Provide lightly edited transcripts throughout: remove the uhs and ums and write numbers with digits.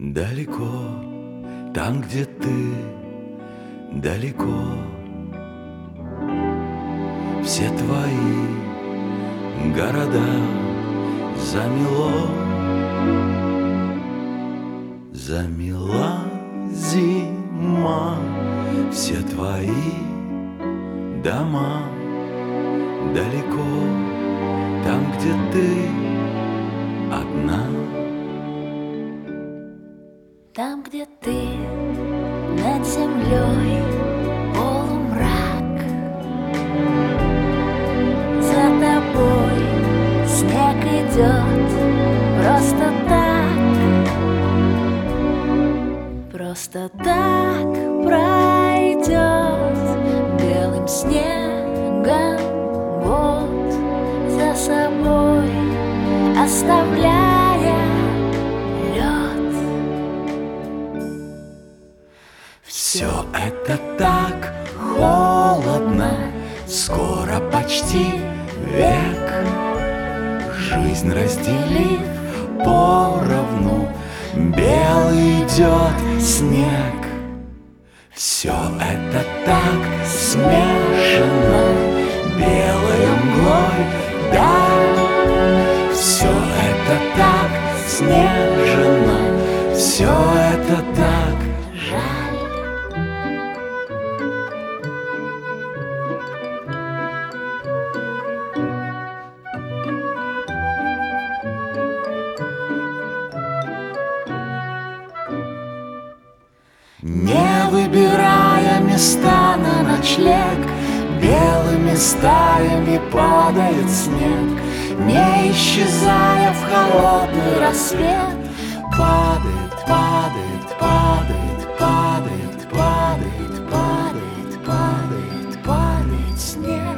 Далеко, там, где ты, далеко, все твои города замело, замела зима все твои дома. Далеко, там, где ты одна. Там, где ты, над землей полумрак, за тобой снег идет просто так пройдет белым снегом год, за собой оставляя лед. Все это так холодно, скоро почти век. Жизнь разделив поровну, белый идет снег. Все это так смешано белой мглой, да. Все это так снежно, все это так жаль. Не выбирая места на ночлег, белыми стаями падает снег, не исчезая в холодный рассвет. Падает, падает, падает, падает, падает, падает, падает, падает снег.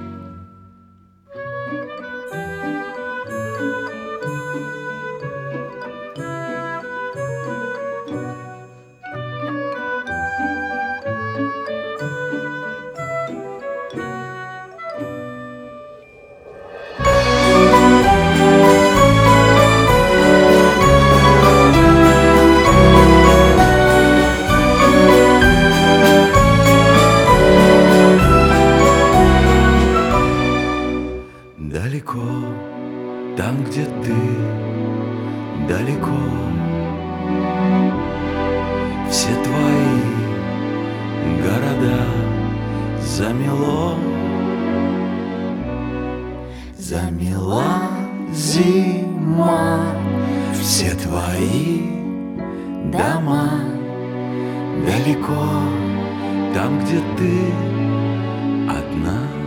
Далеко, там, где ты, далеко, все твои города замело, замела зима все твои дома. Далеко, там, где ты одна.